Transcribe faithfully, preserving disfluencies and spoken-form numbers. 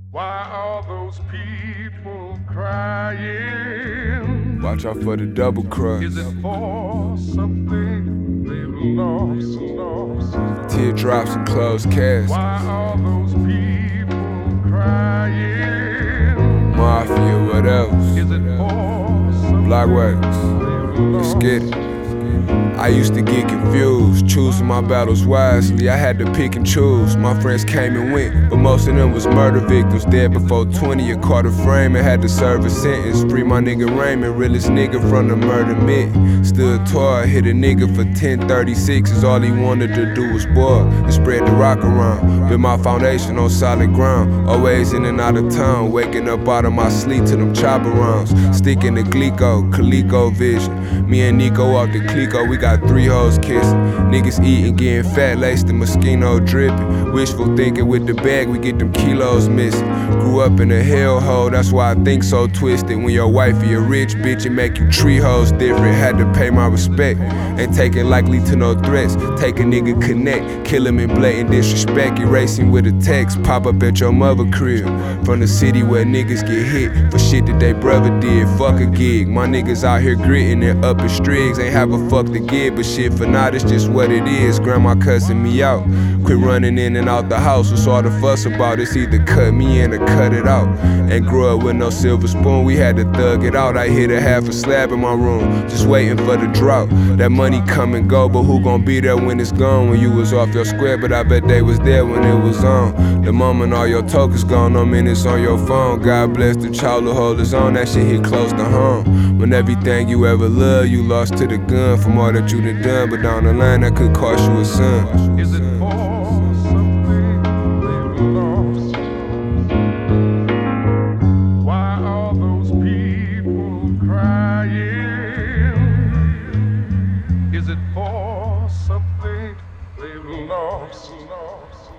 Why are those people crying? Watch out for the double cross. Is it for something they've lost, lost, lost? Teardrops and closed caskets. Why are those people crying? Mafia, what else? Is it for something Blockways. they've Let's lost? get it. I used to get confused, choosing my battles wisely. I had to pick and choose. My friends came and went, but most of them was murder victims. Dead before twenty, a Carter frame and had to serve a sentence. Free my nigga Raymond, realest nigga from the murder myth. Stood tall, hit a nigga for ten thirty-sixes. All he wanted to do was boil and spread the rock around. Build my foundation on solid ground. Always in and out of town, waking up out of my sleep to them chopper rounds. Sticking to Glico, Coleco vision. Me and Nico off the Clico, we got three hoes kissing. Niggas eating, getting fat, laced and Moschino dripping. Wishful thinking with the bag, we get them kilos missing. Grew up in a hellhole, that's why I think so twisted. When your wifey a rich bitch, it make you treat hoes different. Had to pay my respect, ain't taking likely to no threats. Take a nigga connect, kill him in blatant disrespect. Erasing with a text, pop up at your mother crib. From the city where niggas get hit for shit that they brother did. Fuck a gig, my niggas out here gritting and up in strigs. Ain't have a fuck to give, but shit for now, it's just what it is. Grandma cussing me out, quit running in and out the house. What's all the fuss about? It's either cut me in or cut it out. Ain't grew up with no silver spoon, we had to thug it out. I hit a half a slab in my room, just waiting for the drought. That money come and go, but who gon' be there when it's gone? When you was off your square, but I bet they was there when it was on. The moment all your tokens gone, no minutes on your phone. God bless the child who hold his own, that shit hit close to home. When everything you ever loved, you lost to the gun from all that you done done. But down the line, that could cost you a son. Is it for something they've lost? Why are those people crying? Is it for something they've lost?